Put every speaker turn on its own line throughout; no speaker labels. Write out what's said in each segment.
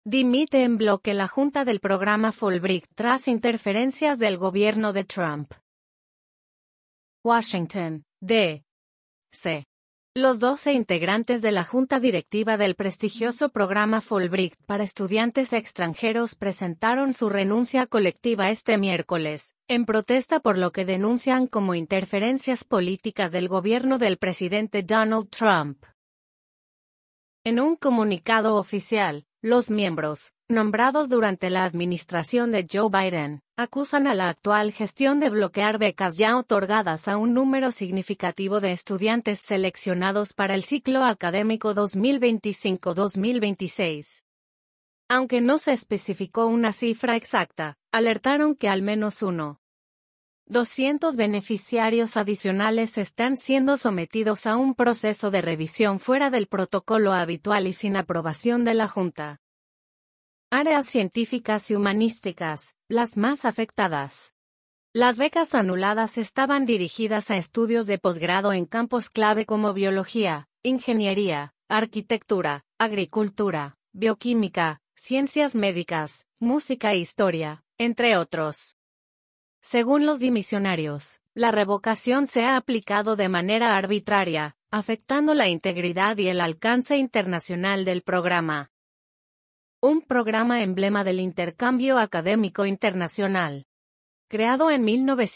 Dimite en bloque la Junta del Programa Fulbright tras interferencias del gobierno de Trump. Washington, D.C. Los 12 integrantes de la Junta Directiva del prestigioso programa Fulbright para estudiantes extranjeros presentaron su renuncia colectiva este miércoles, en protesta por lo que denuncian como interferencias políticas del gobierno del presidente Donald Trump. En un comunicado oficial, los miembros, nombrados durante la administración de Joe Biden, acusan a la actual gestión de bloquear becas ya otorgadas a un número significativo de estudiantes seleccionados para el ciclo académico 2025-2026. Aunque no se especificó una cifra exacta, alertaron que al menos 200 beneficiarios adicionales están siendo sometidos a un proceso de revisión fuera del protocolo habitual y sin aprobación de la Junta. Áreas científicas y humanísticas, las más afectadas. Las becas anuladas estaban dirigidas a estudios de posgrado en campos clave como biología, ingeniería, arquitectura, agricultura, bioquímica, ciencias médicas, música e historia, entre otros. Según los dimisionarios, la revocación se ha aplicado de manera arbitraria, afectando la integridad y el alcance internacional del programa. Un programa emblema del intercambio académico internacional. Creado en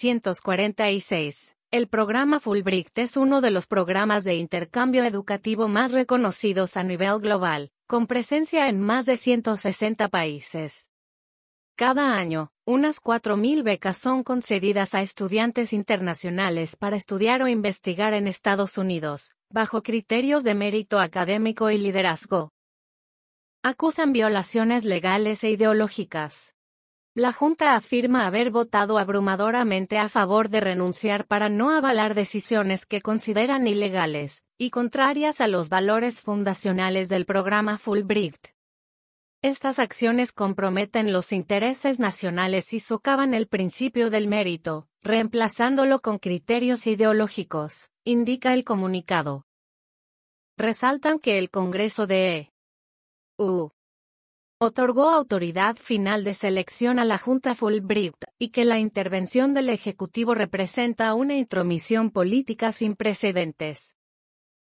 1946, el programa Fulbright es uno de los programas de intercambio educativo más reconocidos a nivel global, con presencia en más de 160 países. Cada año, unas 4.000 becas son concedidas a estudiantes internacionales para estudiar o investigar en Estados Unidos, bajo criterios de mérito académico y liderazgo. Acusan violaciones legales e ideológicas. La Junta afirma haber votado abrumadoramente a favor de renunciar para no avalar decisiones que consideran ilegales y contrarias a los valores fundacionales del programa Fulbright. Estas acciones comprometen los intereses nacionales y socavan el principio del mérito, reemplazándolo con criterios ideológicos, indica el comunicado. Resaltan que el Congreso de EU otorgó autoridad final de selección a la Junta Fulbright y que la intervención del Ejecutivo representa una intromisión política sin precedentes.